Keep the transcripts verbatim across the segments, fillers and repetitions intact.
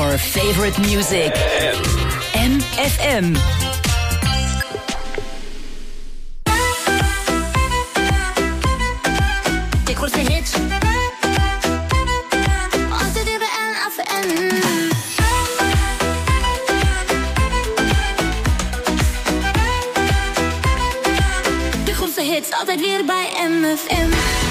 your favorite music. M F M. De grootste hits. Altijd in de N F M. De grootste hits, altijd weer bij M F M.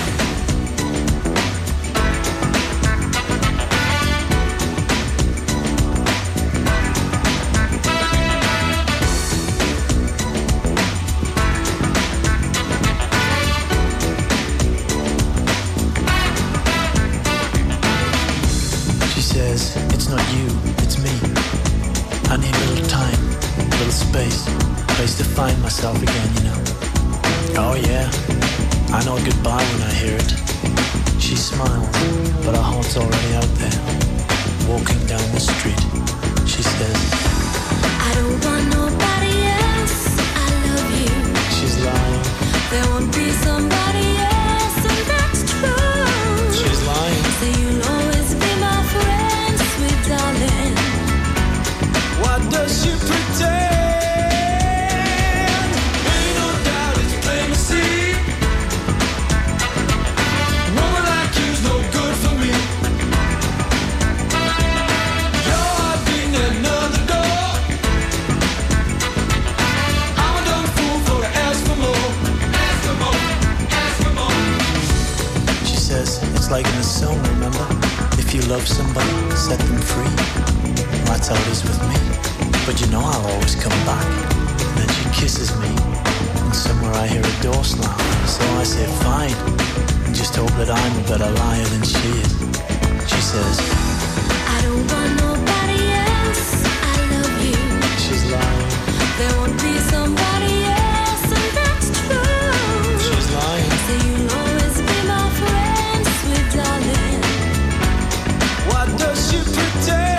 It's not you, it's me. I need a little time, a little space, a place to find myself again, you know. Oh yeah, I know goodbye when I hear it. She smiles, but our heart's already out there. Walking down the street, she says, I don't want nobody else, I love you. She's lying. There won't be somebody else, and that's true. She's lying. So you'll always be my friend, sweet darling. Why does she pretend? Ain't no doubt it's plain to see. Woman like you's no good for me. Your heart beating at another door. I'm a dumb fool for to ask for more. Ask for more, ask for more. She says it's like in a song, remember? If you love somebody, set them free. That's how it is with me. But you know I'll always come back. And then she kisses me. And somewhere I hear a door slam. So I say fine. And just hope that I'm a better liar than she is. She says, I don't want nobody else, I love you. She's lying. There won't be somebody else, and that's true. She's lying. So you'll always be my friend, sweet darling. Why does she pretend?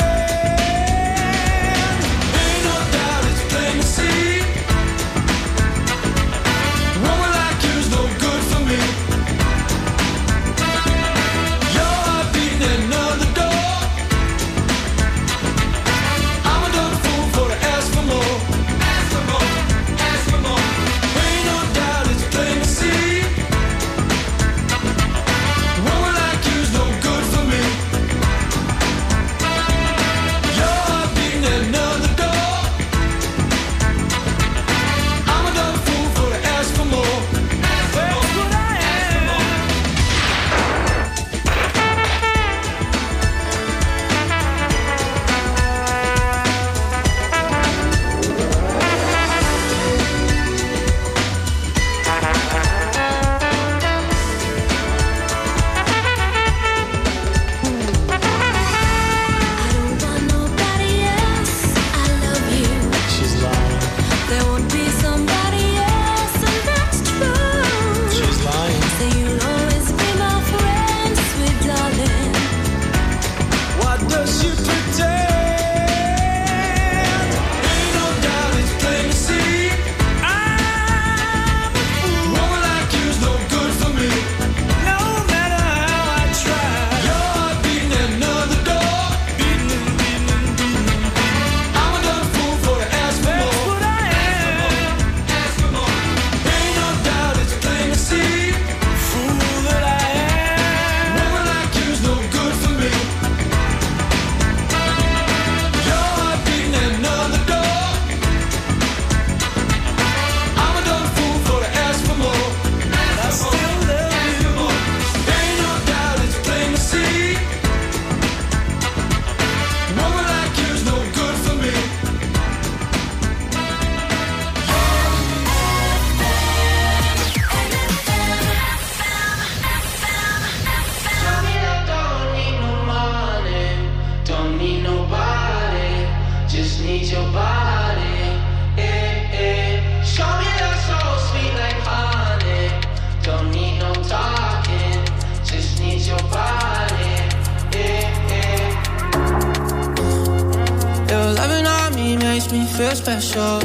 Feel special.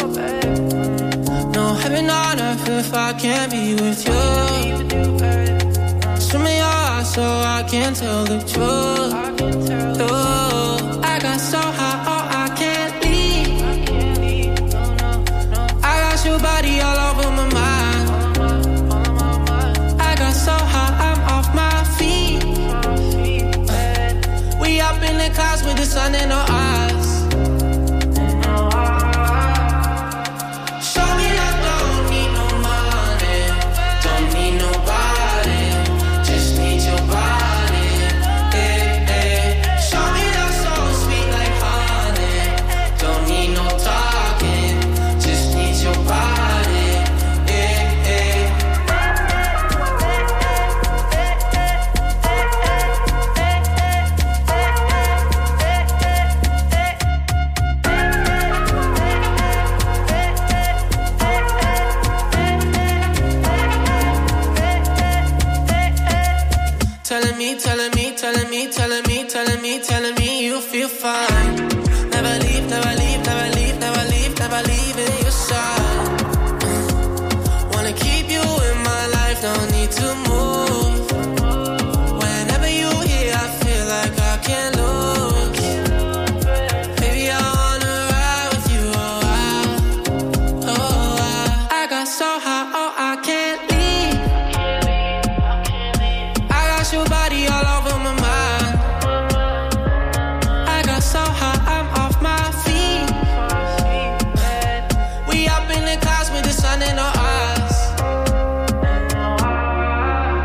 No heaven on earth if I can't be with you. Show me your eyes so I can tell the truth. Ooh, I got sun in her eyes. Show me that don't need no money, don't need nobody, just need your body. Eh, eh. Show me that so sweet like honey, don't need no talking, just need your body. Eh, eh. Telling me, telling me, telling me, telling me, telling me, telling me you feel fine. Never leave, never leave, never leave, never leave, never leave in your side. Wanna keep you in my life, don't need to move. Whenever you here, I feel like I can't lose. Baby, I wanna ride with you, oh I, oh I. I got so high, oh I can't leave. I got your body all over my mind. I got so high, I'm off my feet. We up in the clouds with the sun in our eyes.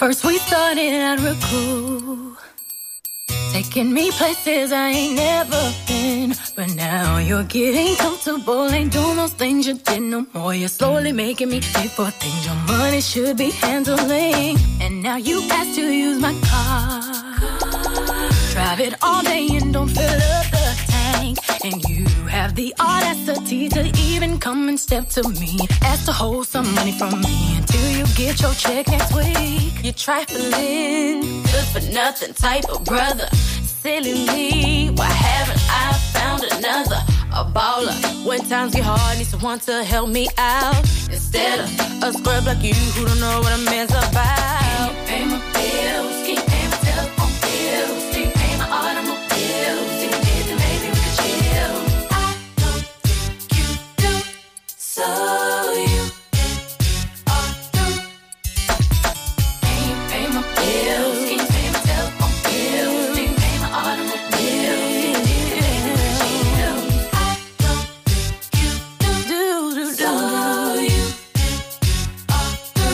First we started out real cool, taking me places I ain't never been. But now you're getting comfortable, ain't doing those things you did no more. You're slowly making me pay for things your money should be handling. And now you ask to use my car, drive it all day and don't fill up the tank. And you have the audacity to even come and step to me, ask to hold some money from me until you get your check next week. You're trifling, good for nothing type of brother. Silly me, why haven't I found another? A baller, when times get hard, need someone to help me out. Instead of a scrub like you who don't know what a man's about. Can you pay my bills? Can you pay my telephone bills? Can you pay my automobiles? If you did, then maybe we could chill. I don't think you do, so you are through. Can you pay my bills? Can you pay my telephone bills? Can you pay my automobiles? If you did, then maybe we could chill. I don't think you do, do, do, do. So you are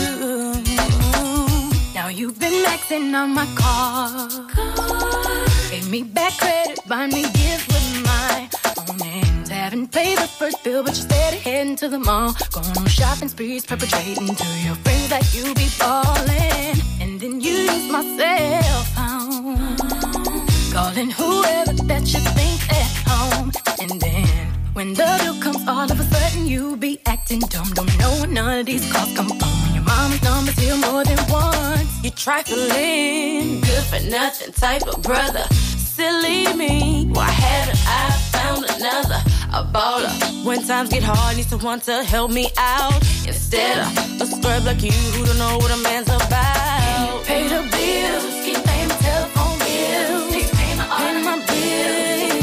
through. Now you've been maxing on my car, gave me back credit, buy me gifts with my own hands. Haven't paid the first bill, but you're steady heading to the mall, going on shopping sprees, perpetrating to your friends like you be ballin'. And then you use my cell phone, calling whoever that you think's at home. And then when the bill comes, all of a sudden you be acting dumb. Don't know where none of these calls come from. Your mama's number's here more than once. You trifling, good for nothing type of brother. Silly me, why haven't I found another? A baller, when times get hard, need someone to help me out. Instead of a scrub like you who don't know what a man's about. Pay the bills, keep paying my telephone bills, keep paying my, pay my bills.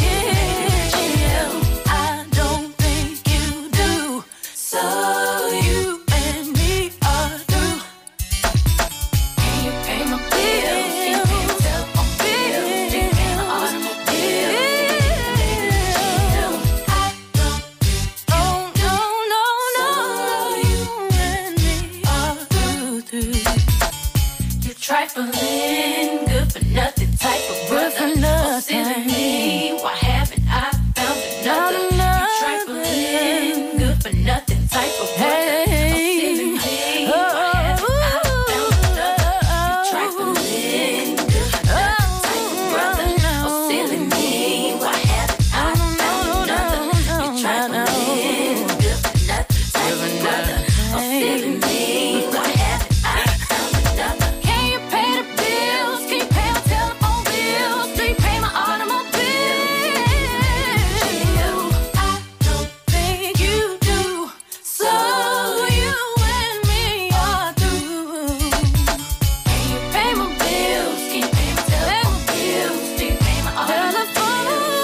I don't think you do, so you and me are through. Can you pay my bills? Can you pay my telephone bills? Can you pay my automobiles? I don't think you do, no, no, no. You and me are through, through. You trifling, good for nothing type of brother. Oh, silly me, why haven't I found another? You trifling, good for nothing type of brother. Oh, silly me, why haven't I found another? You trifling, good for nothing type of brother. Oh, silly me, why haven't I found another? You trifling, good for nothing type of brother. Oh, silly me, why haven't I found another? Can you pay the bills? Can you pay my telephone bills? Do you pay my automobile? I don't think you do, so you and me are through. Can you pay my bills? Can you pay my telephone bills? Do you pay my automobile?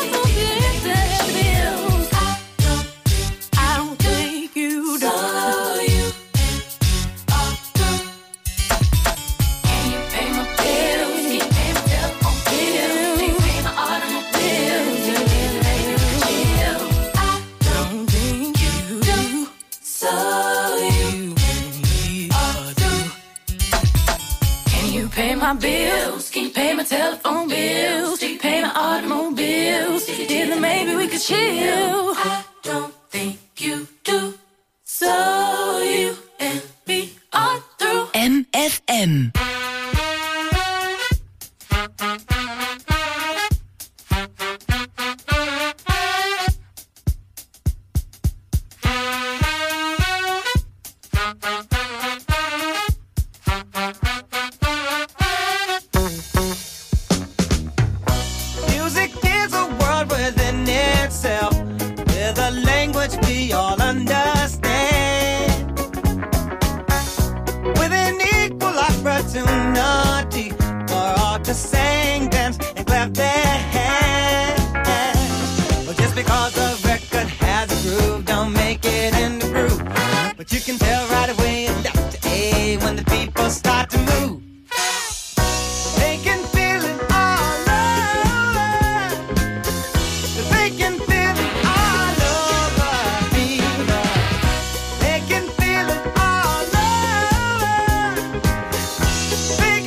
I don't, I don't think you do, so you are through. Can you pay my bills? Can you pay my telephone bills? Can you pay my automobile? Do you maybe we could chill? I don't think you do, so you are through. Can you pay my bills? Can you pay my telephone bills? Do you pay my automobiles? If you did, then maybe we could chill. I don't think you do, so you and me are through. M F M. Music is a world within itself, with a language we all understand, with an equal opportunity for all to sing, dance, and clap their hands. Well, just because a record has a groove, don't make it in the groove. But you can tell right away left to A when the people start to move. They can feel it all over. They can feel it all over me. They can feel it all over. They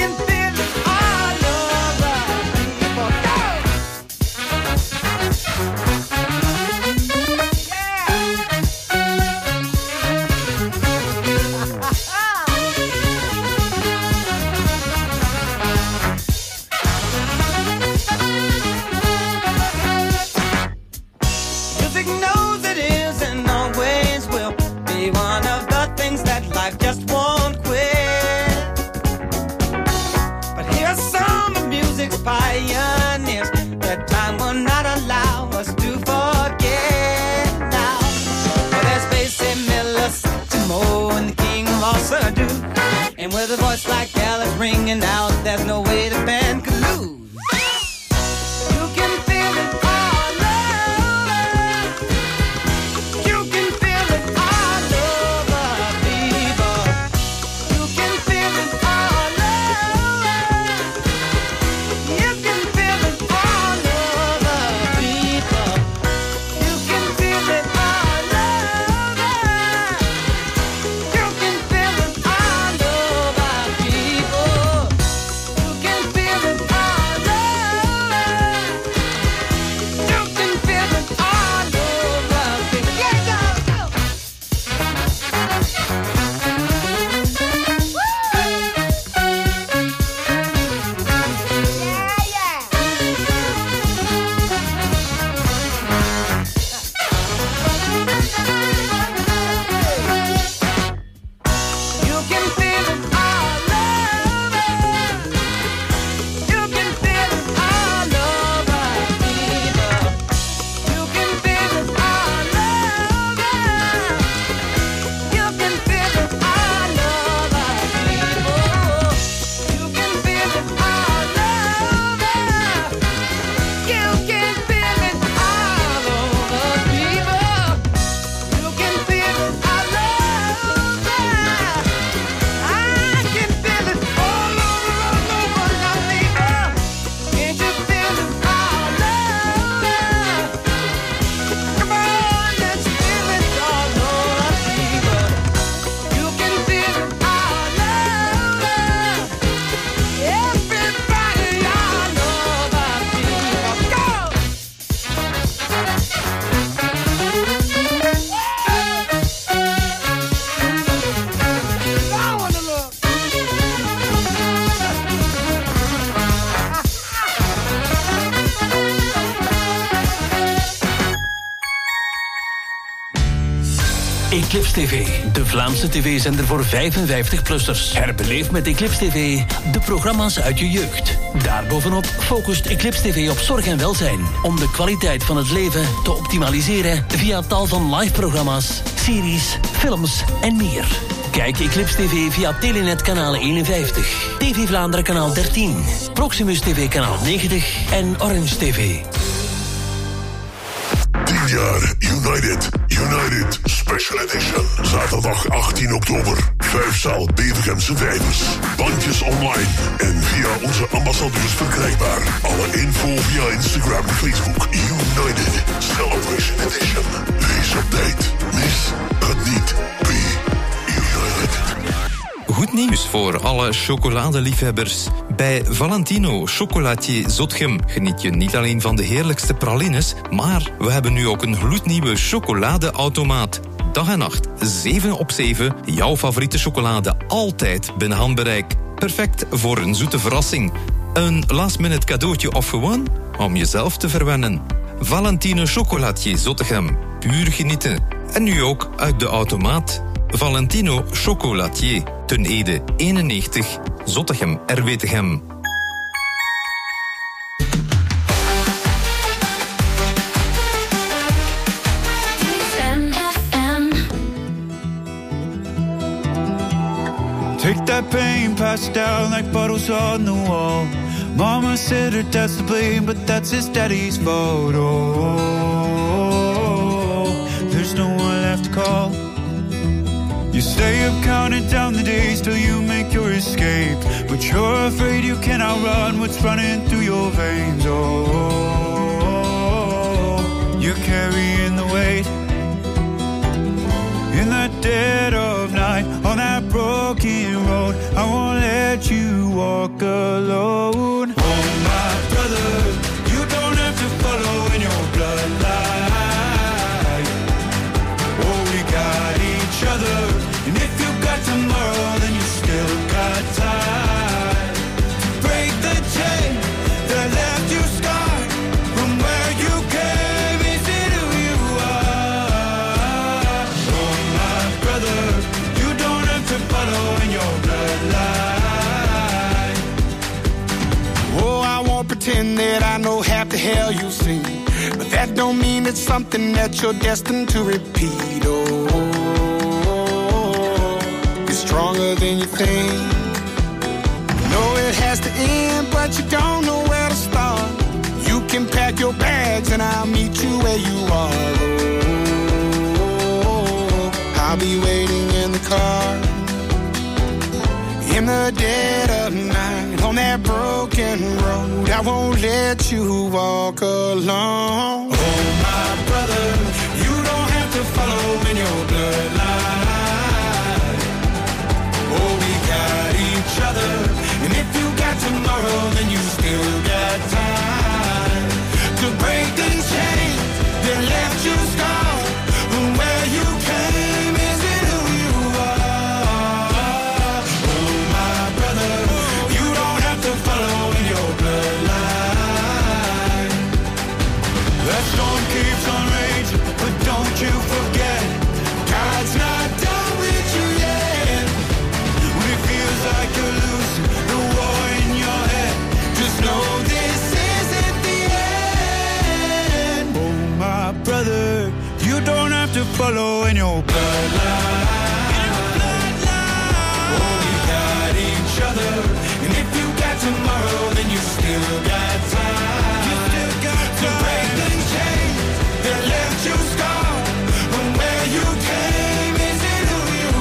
With a voice like Alice ringing out, there's no way the band could lose. You can feel it all over. You can feel it all over, people. You can feel it all over. You can feel it all over, people. You can feel it all over. You can feel it all over, people. You can feel it all over. You can feel it all over, people. Yeah, yeah, yeah. You can feel it all over. You can feel it all over, people. You can feel it all over. You can feel it all over, people. You can feel it all over. You can feel it all over, people. You can feel it all over. I can feel it all over, all over, now, people. Can't you feel it all over? Come on, let's feel it all over, people. You can feel it all over. Everybody all over, people. Go! I wanna look. Eclipse T V, de Vlaamse tv-zender voor vijfenvijftig-plussers. Herbeleef met Eclipse T V de programma's uit je jeugd. Daarbovenop focust Eclipse T V op zorg en welzijn, om de kwaliteit van het leven te optimaliseren via tal van live-programma's, series, films en meer. Kijk Eclipse T V via Telenet kanaal eenenvijftig, T V Vlaanderen kanaal dertien, Proximus T V kanaal negentig en Orange T V. tien jaar United, United Special Edition. Zaterdag achttien oktober. Vijfzaal Bevergemse Vijvers. Bandjes online en via onze ambassadeurs verkrijgbaar. Alle info via Instagram en Facebook. United Celebration Edition. Wees op tijd. Mis het niet. Be United. Goed nieuws voor alle chocoladeliefhebbers. Bij Valentino Chocolatier Zotgem geniet je niet alleen van de heerlijkste pralines, maar we hebben nu ook een gloednieuwe chocoladeautomaat. Dag en nacht, zeven op zeven, jouw favoriete chocolade altijd binnen handbereik. Perfect voor een zoete verrassing. Een last-minute cadeautje of gewoon om jezelf te verwennen. Valentino Chocolatier Zottegem, puur genieten. En nu ook uit de automaat. Valentino Chocolatier, Ten Ede eenennegentig, Zottegem, Erwetegem. Take that pain, pass it down like bottles on the wall. Mama said her dad's to blame, but that's his daddy's fault. Oh, there's no one left to call. You stay up counting down the days till you make your escape, but you're afraid you cannot run what's running through your veins. Oh, you're carrying the weight in the dead of night on that broken road. I won't let you walk alone. Oh, my brother, you don't have to follow in your bloodline. Oh, we got each other, and if you got tomorrow, then you still got time to break the chain that left you scarred from where you came into who you are. Oh, my brother, you don't have to follow in your bloodline. Oh, I won't pretend that I know half the hell you've seen, but that don't mean it's something that you're destined to repeat. Oh, you're stronger than you think. it has to end, but you don't know where to start. You can pack your bags and I'll meet you where you are. Oh, I'll be waiting in the car in the dead of night on that broken road. I won't let you walk alone. Oh, my brother, you don't have to follow in your bloodline. Oh, we got each other, and if you got tomorrow, then you still got time to break these chains that left you scarred. From where you came isn't who you are. Oh, my brother, you don't have to follow in your bloodline. That storm keeps on raging, but don't you forget, God's not done with you yet. When it feels like you're losing the war in your head, just know this isn't the end. Oh, my brother, you don't have to follow in your bloodline. Oh, we got each other, and if you got tomorrow, then you still got time. You still got time to break the chains that left you scarred. From where you came isn't who you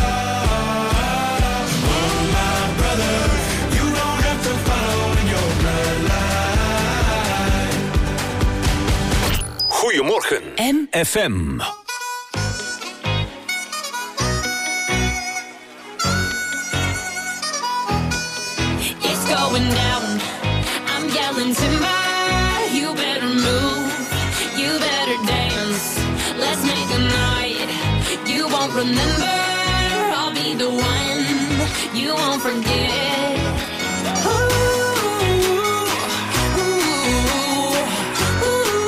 are. Oh, my brother, you don't have to follow in your bloodline. Goedemorgen, M F M. It's going down. I'm yelling timber. You better move. You better dance. Let's make a night you won't remember. I'll be the one you won't forget. Ooh, ooh, ooh,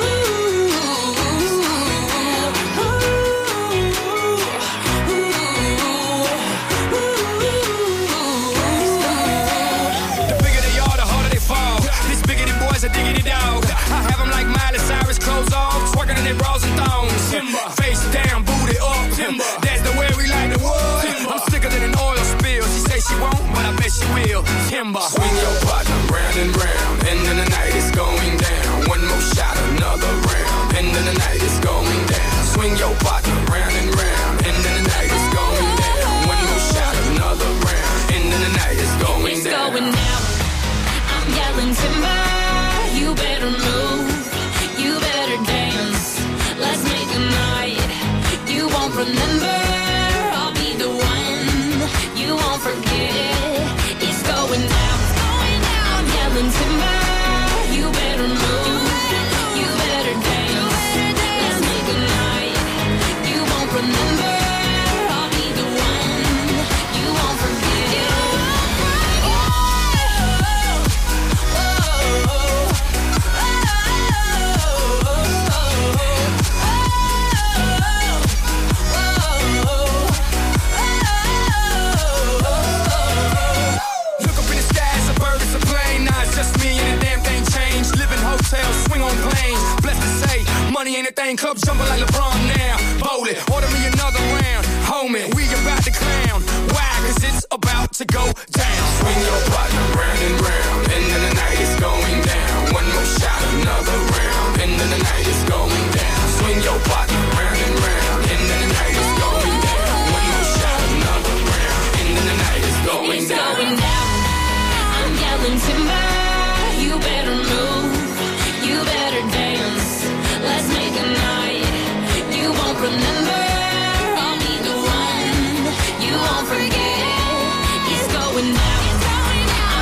The bigger they are, the harder they fall. These bigoted boys are diggity dog. I have them like Miley Cyrus, clothes off, twerking in their bras and thongs. Face down, booty up. That's the way we like the wood. I'm sicker than an oil spill. She say she won't, but I bet she will. Timber. Swing your partner round and round, and then the night is going down. One more shot, another round, and then the night is going down. Swing your partner round and round, and then the night is going down. One more shot, another round, and then the night is going it's down. going down. I'm yelling timber. You better move. You better dance. Let's make a night you won't remember. I'll be the one you won't forget. It's going down. I'm yelling timber. You better move. You better dance. Let's make a night you won't remember. I'll be the one you won't forget. Look up in the sky, it's a bird, it's a plane. Nah, it's just me and the damn thing changed. Live in hotels, swing on planes. Blessed to say, money ain't a thing. Club jumping like LeBron now. Bowl it, order me another round. Homie, we about to clown. Why? Cause it's about to go down. Swing your partner round and round, and then the night is going down. One more shot, another round, and then the night is going down. Swing your partner round and round, and then the night is going down. One more shot, another round, and then the night is going It's down. going down. I'm yelling timber. You better move. You better dance. Let's make a night you won't remember. I'll be the one you won't forget. It's going down.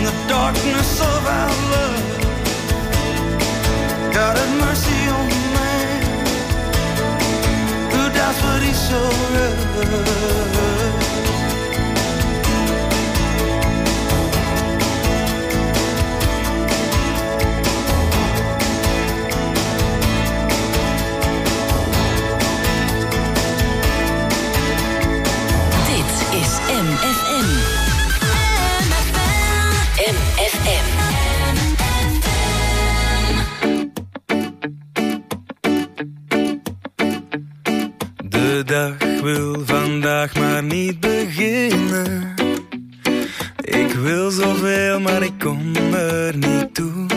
the darkness of our love. God have mercy on the man who does what he so loves. M F M. M F M. De dag wil vandaag maar niet beginnen. Ik wil zoveel, maar ik kom er niet toe.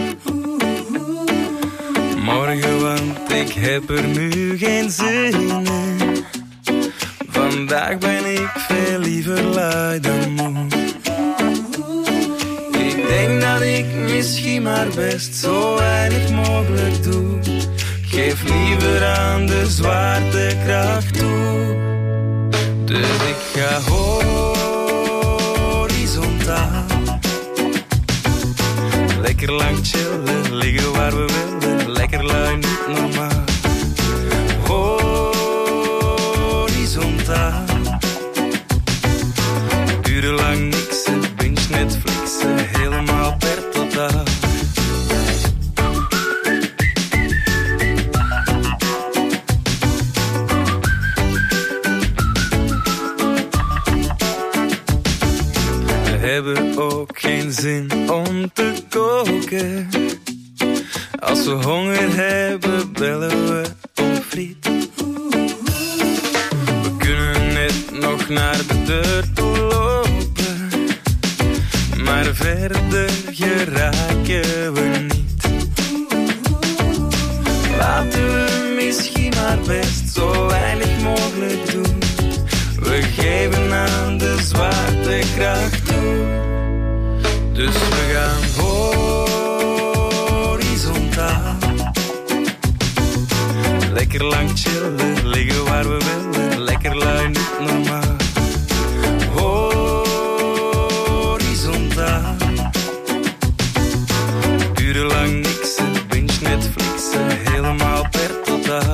Morgen, want ik heb er nu geen zin in. Vandaag ben ik veel liever lui dan moe. Ik denk dat ik misschien maar best zo weinig mogelijk doe. Geef liever aan de zwaartekracht toe. Dus ik ga horizontaal. Lekker lang chillen, liggen waar we willen. Lekker lui, niet normaal. Horizontaal. Urenlang niksen, binge Netflixen, helemaal per totaal. We hebben ook geen zin om te koken. Als we honger hebben, bellen we om friet. We kunnen net nog naar de deur toe lopen, maar verder geraken we niet. Laten we misschien maar best zo weinig mogelijk doen. We geven aan de zwaartekracht toe. Dus we gaan horizontaal. Lekker lang chillen, liggen waar we willen. Lekker lui, niet normaal. Horizontaal. Urenlang niksen, binge Netflixen, helemaal per totaal.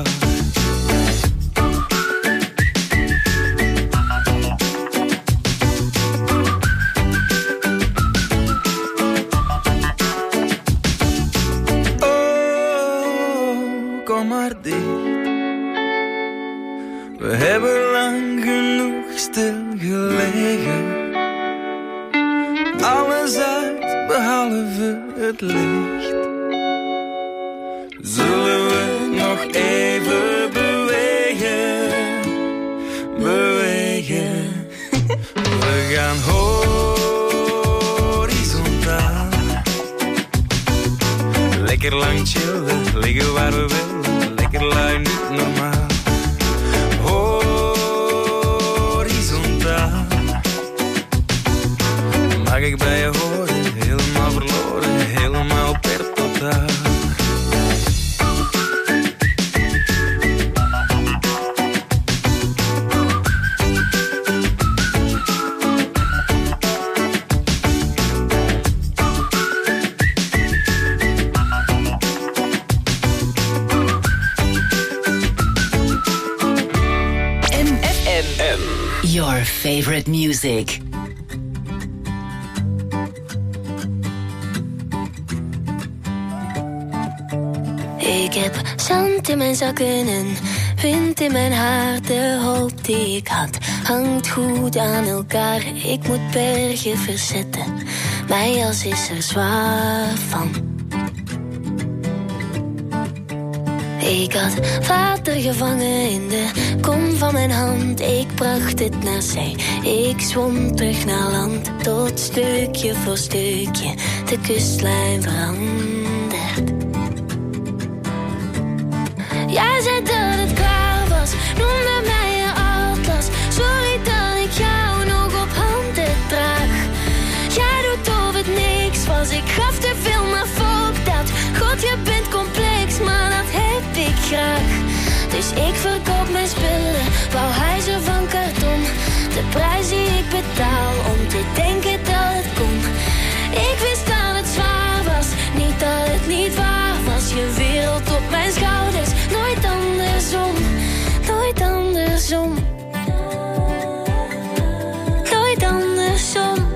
We hebben lang genoeg stilgelegen. Alles uit, behalve het licht. Zullen we nog even bewegen? Bewegen. We gaan horizontaal. Lekker lang chillen, liggen waar we willen. Lekker lui, niet normaal. Mag ik bij je horen, helemaal verloren, helemaal per totaal. M F M. Your favorite music. Ik heb zand in mijn zakken en wind in mijn haar. De hoop die ik had hangt goed aan elkaar. Ik moet bergen verzetten, mijn jas is er zwaar van. Ik had water gevangen in de kom van mijn hand. Ik bracht het naar zee, ik zwom terug naar land. Tot stukje voor stukje de kustlijn verandert. Jij zei dat het klaar was, noemde mij je atlas. Sorry dat ik jou nog op handen draag. Jij doet of het niks was, ik gaf te veel, maar fuck dat. God, je bent complex, maar dat heb ik graag. Dus ik verkoop mijn spullen, wou huizen van karton. De prijs die ik betaal om te denken dat het kon. Ik wist dat het zwaar was, niet dat het niet waar was. Je wereld op mijn schouders, nooit andersom, nooit andersom. Nooit andersom.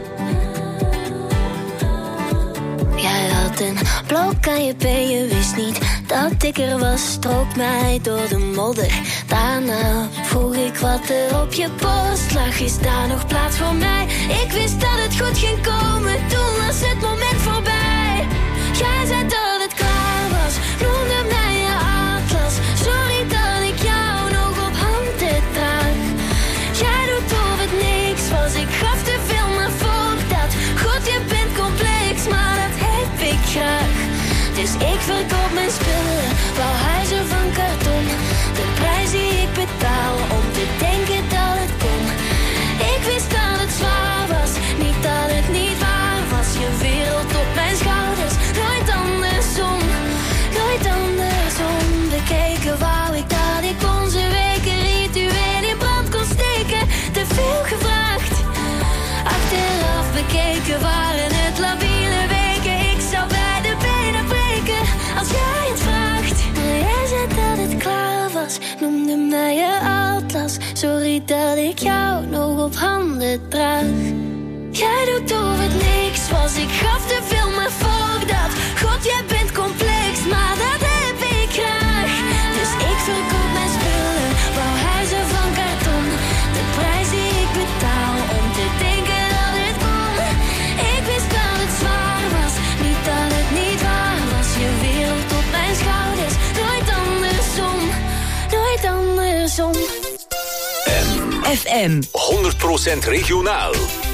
Jij had een blok aan je been, je wist niet dat ik er was. Strook mij door de modder. Daarna vroeg ik wat er op je post lag. Is daar nog plaats voor mij? Ik wist dat het goed ging komen, toen was het moment voorbij. Jij zei dat het klaar was, noemde mij je atlas. Sorry dat ik jou nog op handen draag. Jij doet of het niks was, ik gaf te veel maar voor dat. God, je bent complex, maar dat heb ik graag. Dus ik verkoop mijn spullen, bouw huizen van karton. De prijs die ik betaal om te denken dat het kon. Ik wist dat het zwaar was, niet dat het niet waar was. Je wereld op mijn schouders, nooit andersom, nooit andersom. Bekeken wou ik dat ik onze weken ritueel in brand kon steken. Te veel gevraagd, achteraf bekeken waren het labiele weken. Ik zou bij de benen breken als jij het vraagt. Maar jij zei dat het klaar was, noemde mij je atlas. Sorry dat ik jou nog op handen draag. Jij doet of het niks was, ik gaf te veel maar voor dat. God, jij bent complex, maar dat heb ik graag. Dus ik verkoop mijn spullen, bouw huizen van karton. De prijs die ik betaal om te denken dat het kon. Ik wist dat het zwaar was, niet dat het niet waar was. Je wereld op mijn schouders, nooit andersom, nooit andersom. F M honderd procent regionaal.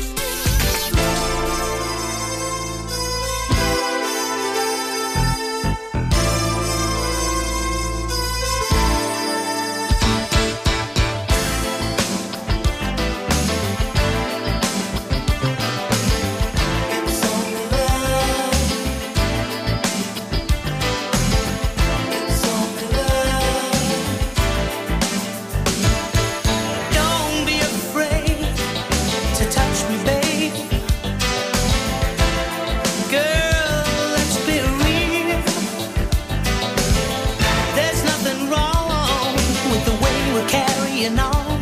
Don't be afraid to touch me, babe. Girl, let's be real. There's nothing wrong with the way we're carrying on.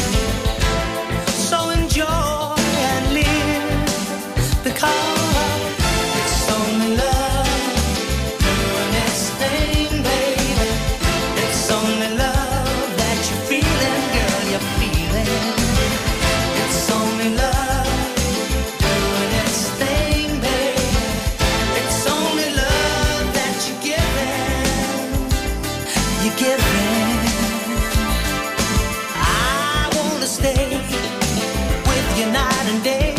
So enjoy and live, because it's only love doing its thing, baby. It's only love that you're feeling, girl, you're feeling. It's only love doing its thing, baby. It's only love that you're giving, you're giving. I wanna stay with you night and day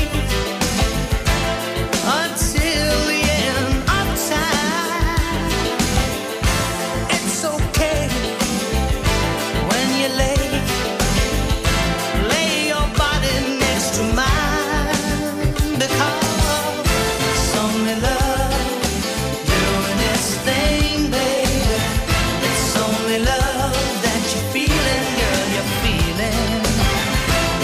until the end of time. It's okay when you lay lay your body next to mine, because it's only love doing its thing, baby. It's only love that you're feeling, girl, you're feeling.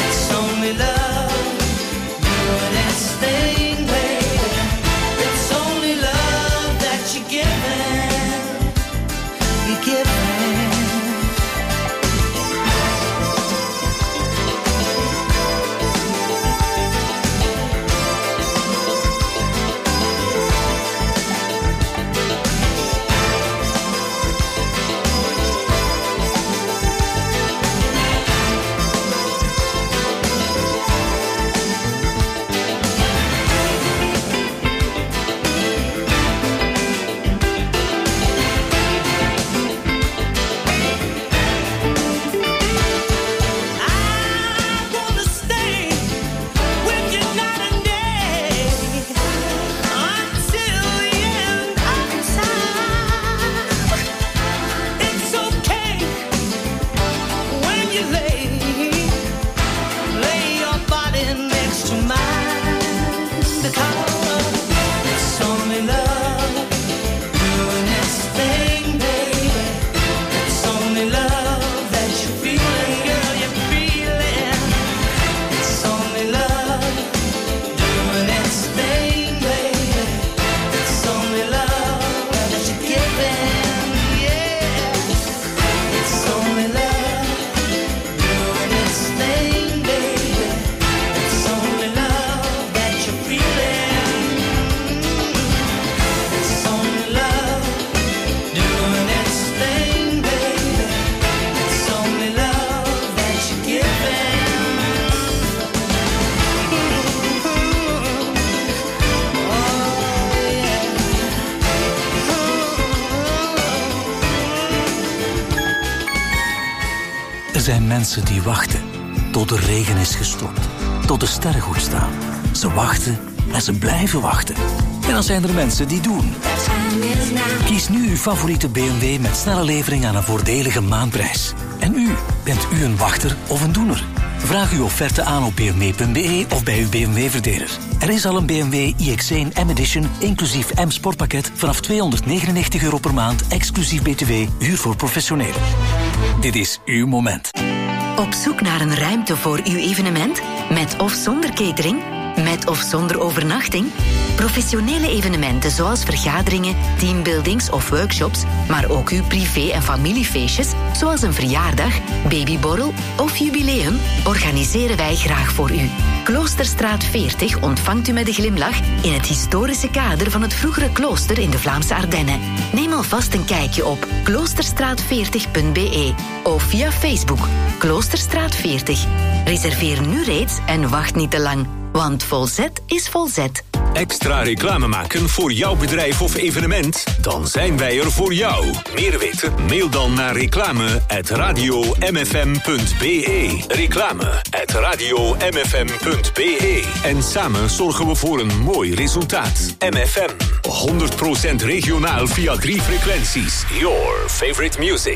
Er zijn mensen die wachten tot de regen is gestopt, tot de sterren goed staan. Ze wachten en ze blijven wachten. En dan zijn er mensen die doen. Kies nu uw favoriete B M W met snelle levering aan een voordelige maandprijs. En u, bent u een wachter of een doener? Vraag uw offerte aan op b m w punt b e of bij uw B M W-verdeler. Er is al een B M W i X één M-Edition, inclusief M-Sportpakket, vanaf tweehonderdnegenennegentig euro per maand, exclusief B T W, huur voor professionelen. Dit is uw moment. Op zoek naar een ruimte voor uw evenement? Met of zonder catering? Met of zonder overnachting? Professionele evenementen zoals vergaderingen, teambuildings of workshops, maar ook uw privé- en familiefeestjes, zoals een verjaardag, babyborrel of jubileum, organiseren wij graag voor u. Kloosterstraat veertig ontvangt u met een glimlach in het historische kader van het vroegere klooster in de Vlaamse Ardennen. Neem alvast een kijkje op kloosterstraat veertig punt b e of via Facebook Kloosterstraat veertig. Reserveer nu reeds en wacht niet te lang, want volzet is volzet. Extra reclame maken voor jouw bedrijf of evenement? Dan zijn wij er voor jou. Meer weten? Mail dan naar reclame at radio m f m punt b e. Reclame at radio m f m punt b e. En samen zorgen we voor een mooi resultaat. M F M, honderd procent regionaal via drie frequenties. Your favorite music.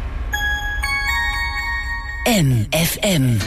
M F M.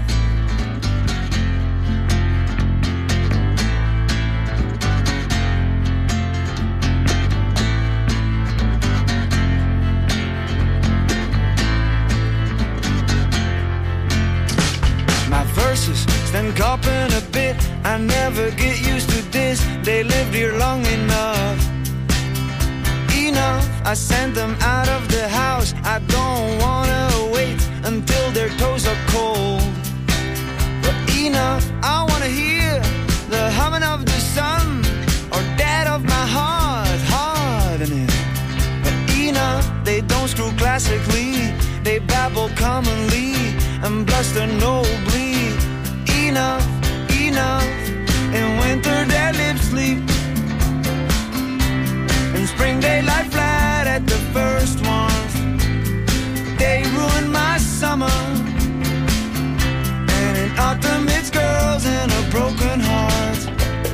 Stand copping a bit, I never get used to this. They lived here long enough. Enough, I sent them out of the house. I don't wanna wait until their toes are cold. But enough, I wanna hear the humming of the sun, or that of my heart, hardening. But enough, they don't screw classically. They babble commonly and bluster nobly. Enough, enough. In winter their lips sleep. In spring they lie flat at the first warmth. They ruin my summer. And in autumn it's girls and a broken heart.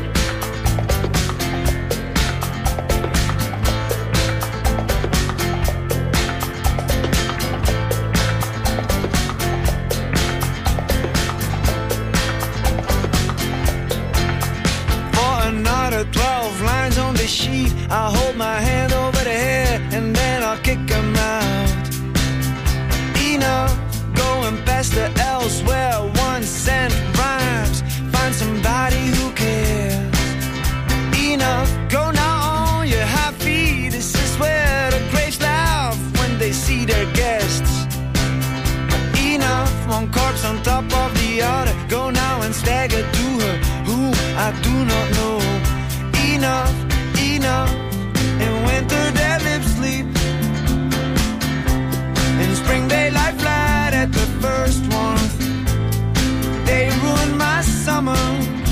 Twelve lines on the sheet, I'll hold my hand over the head and then I'll kick them out. Enough, going past the elsewhere, one cent rhymes, find somebody who cares. Enough, go now on your high feet, this is where the graves laugh when they see their guests. Enough, one corpse on top of the other, go now and stagger to her, who I do not know. Enough, enough. In winter their lips sleep. In spring they lie flat at the first warmth. They ruin my summer.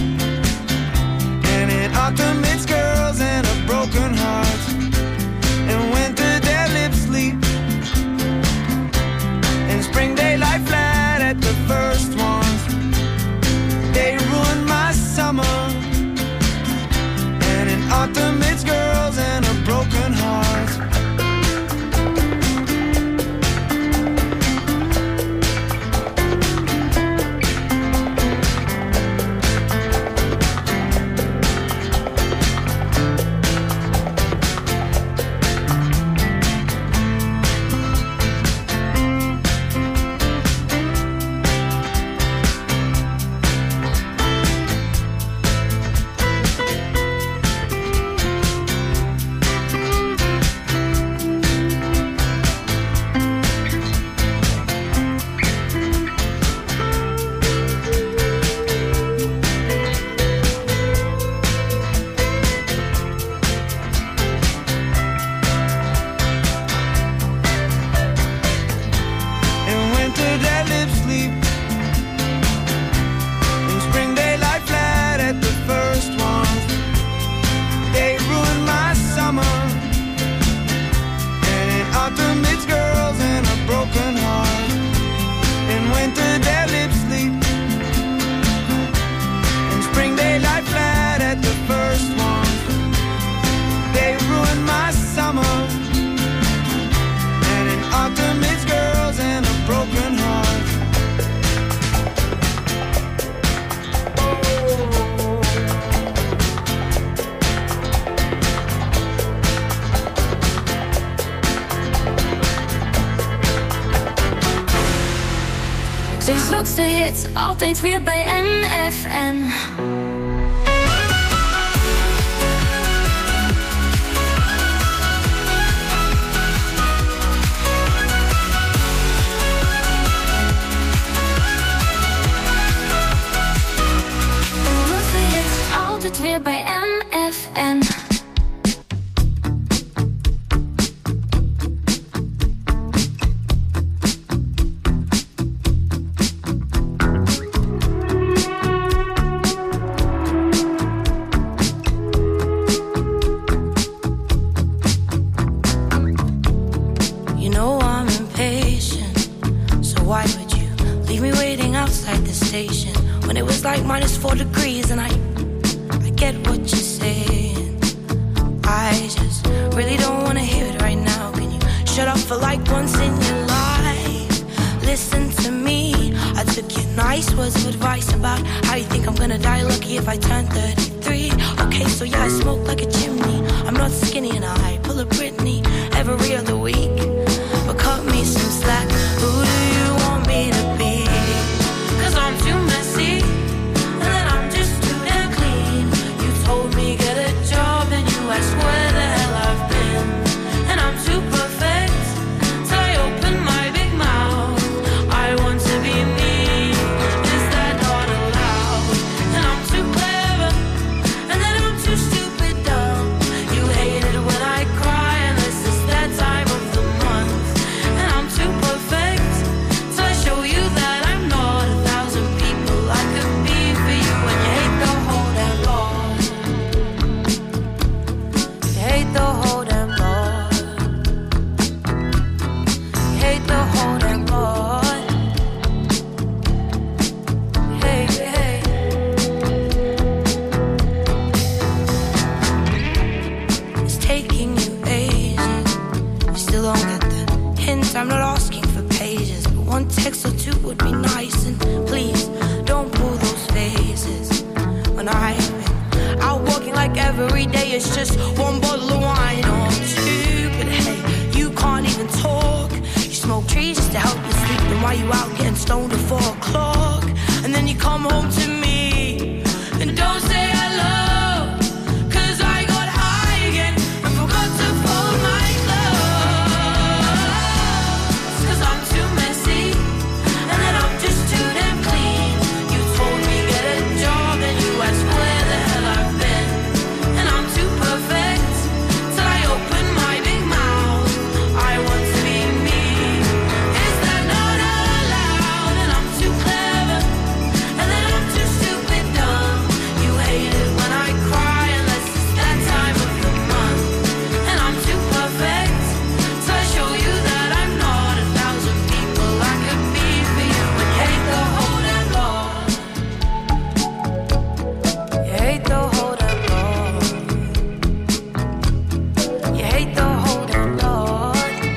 De grootste hits, altijd weer bij N F M. Altijd weer bij N F M. You know I'm impatient, so why would you leave me waiting outside the station when it was like minus four degrees and I get what you're saying. I just really don't wanna hear it right now. Can you shut up for like once in your life? Listen to me. I took your nice words of advice about how you think I'm gonna die lucky if I turn thirty-three. Okay, so yeah, I smoke like a chimney. I'm not skinny and I pull a Britney every other week. But cut me some slack. Who do you want me to be? Cause I'm too messy. Told me get a job and you ask where the hell I've been. And I'm too perfect, so I open my big mouth. I want to be me, is that not allowed? And I'm too clever, and then I'm too stupid dumb. You hate it when I cry unless it's that time of the month. And I'm too perfect, so I show you that I'm not a thousand people I could be for you. When you hate the whole damn law, hate the whole damn lot. Hate the whole damn lot. Hey, hey. It's taking you ages. You still don't get the hint. I'm not asking for pages, but one text or two would be nice. And please don't pull those faces when I've been out walking like every day. It's just one bottle of wine or two. But hey, you can't even talk. You smoke trees just to help you sleep. Then why you out getting stoned at four o'clock? And then you come home to me and don't say hello. Cause I got high again and forgot to fold my clothes. Cause I'm too messy and then I'm just too damn clean. You told me get a job and you asked where the hell I've been. And I'm too perfect till I open my big mouth. I want to be me. Is that not allowed? And I'm too clever, and then I'm too stupid dumb. You hate it when I cry unless it's that time of the month. And I'm too perfect, so I show you that I'm not a thousand people I could be for you. When you hate the whole damn law, you hate the whole damn law. You hate the whole damn lot.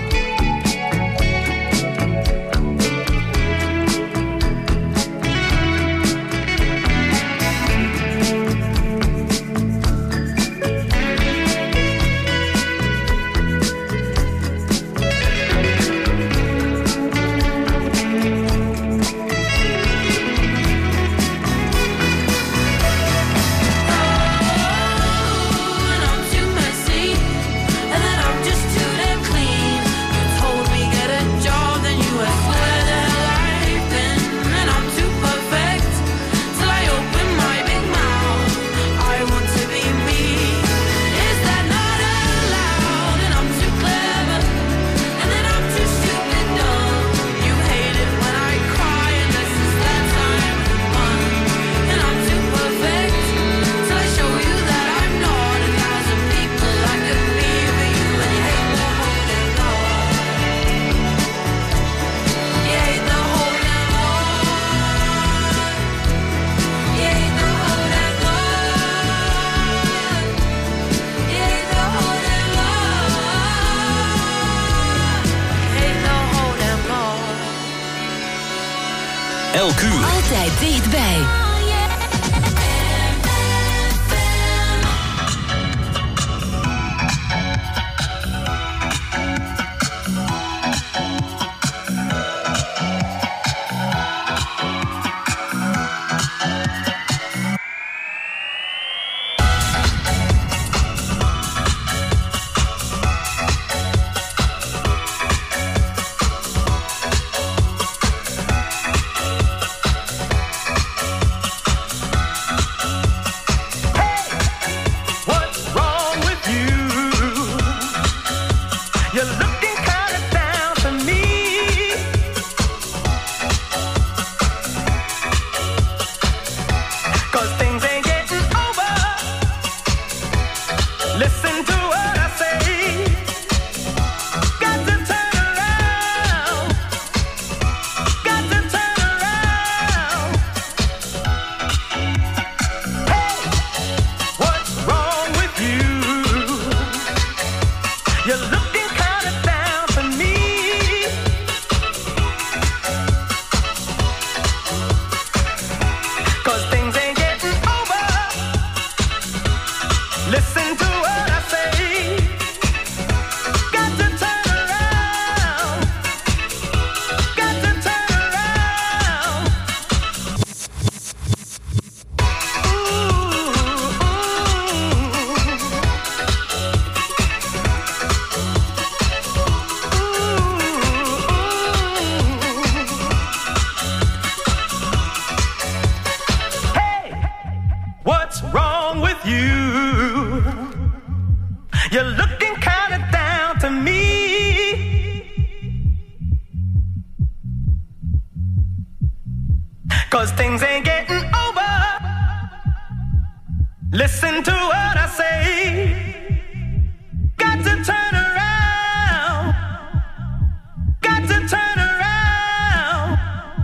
And I'm too messy, and then I'm just too damn clean. You told me get a job, then you asked where the hell I've been. And I'm too perfect till I open my big mouth. I want to be me. Is that not allowed? And I'm too clever, and then I'm too stupid dumb. You hate it when I cry unless it's that time of the month. And I'm too perfect till I show you that I'm not a thousand people I could be for you. And you hate the whole damn lot. You hate the whole damn lot. You hate the whole damn lot. You hate the whole damn lot. You hate the whole damn lot. Elk uur. Altijd dichtbij. 'cause things ain't getting over. Listen to what I say. Got to turn around. Got to turn around.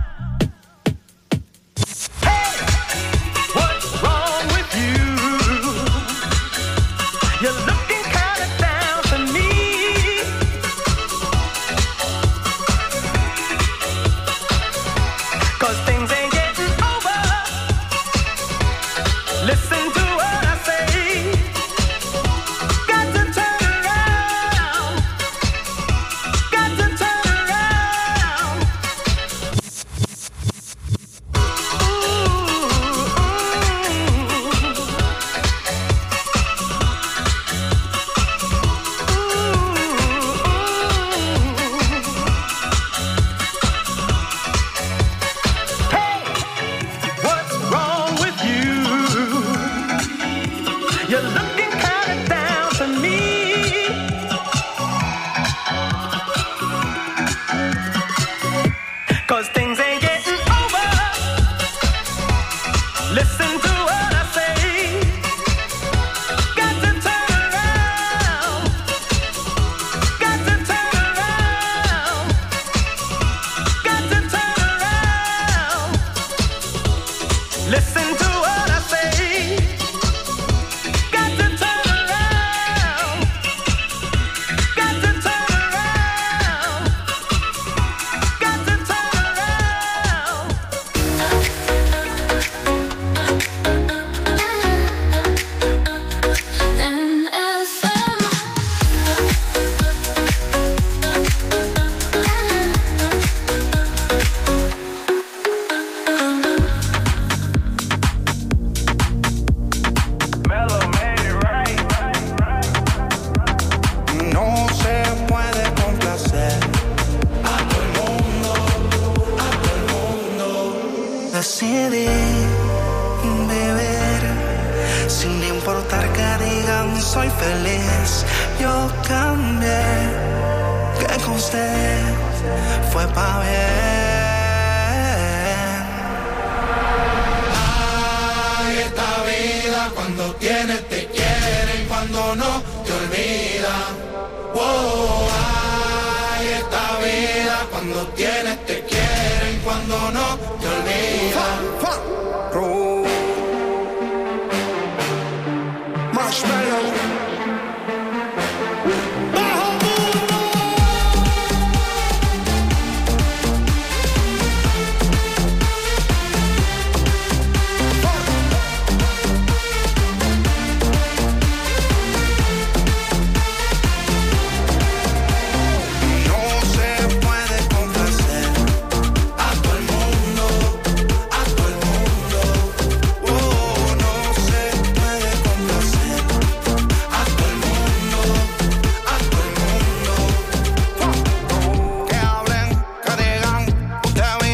Hey, what's wrong with you? You're looking kind of down to me. 'Cause things ain't getting over. Listen to what I say. Got to turn around. Got to turn around. Hey, what's wrong with you? You're looking kind of down to me. 'Cause things ain't getting over. Listen to what I say. Got to turn around. Got to turn around. Got to turn around. Listen to what I say. Got to turn around. Got to turn around. Got to turn around. N F M. No se puede complacer a todo el mundo, a todo el mundo. Decidí vivir sin importar que digan soy feliz. Yo cambié, que con usted fue pa' bien. Ay, esta vida cuando tienes te quieren, cuando no te olvidan. Oh, ay, esta vida cuando tienes te quieren, cuando no te olvidan.